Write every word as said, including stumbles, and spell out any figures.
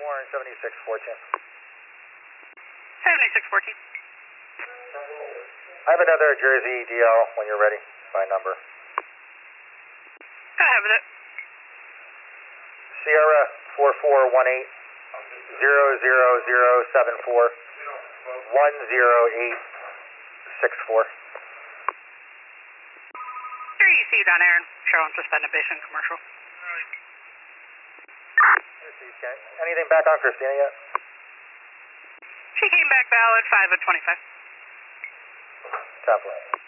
Warren, seventy-six fourteen. seventy-six fourteen. I have another Jersey D L when you're ready, by number. I have it. Sierra four four one eight zero zero zero seven four one zero eight six four. three E C down Aaron, showing suspended base and commercial. Anything back on Christina yet? She came back valid five of twenty-five. Definitely.